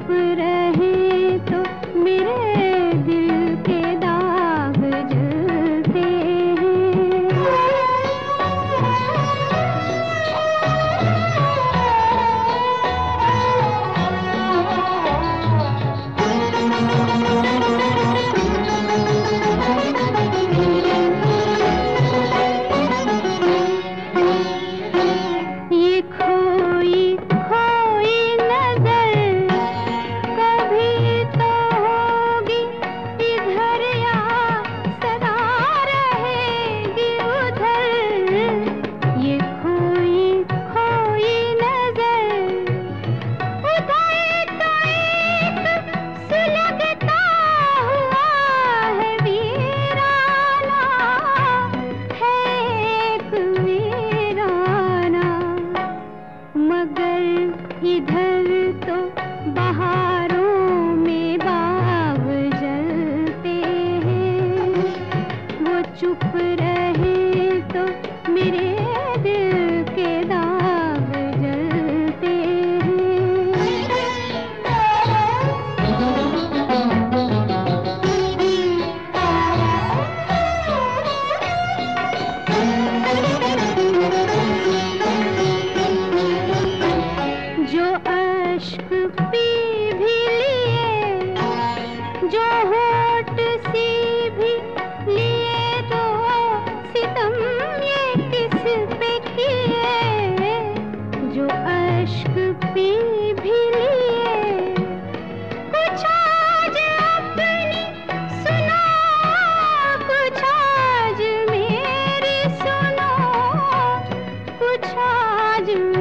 चुप रहे तो मेरे दिल के दाग जलते हैं। ये खोई खोई नजर कभी तो होगी इधर या सदा रहेगी उधर। ये खोई खोई नजर उधर तो एक सुलगता हुआ है वीराना, है एक वीराना। मगर इधर तो बहारों में बाग जलते हैं। वो चुप रहे तो मेरे दिल के दाग जलते हैं। जो अश्क पी भी लिए, जो होठ सी भी लिए, तो सितम ये किस पे किए। जो अश्क पी भी लिए, कुछ आज अपनी सुनो, कुछ आज मेरी सुनो, कुछ आज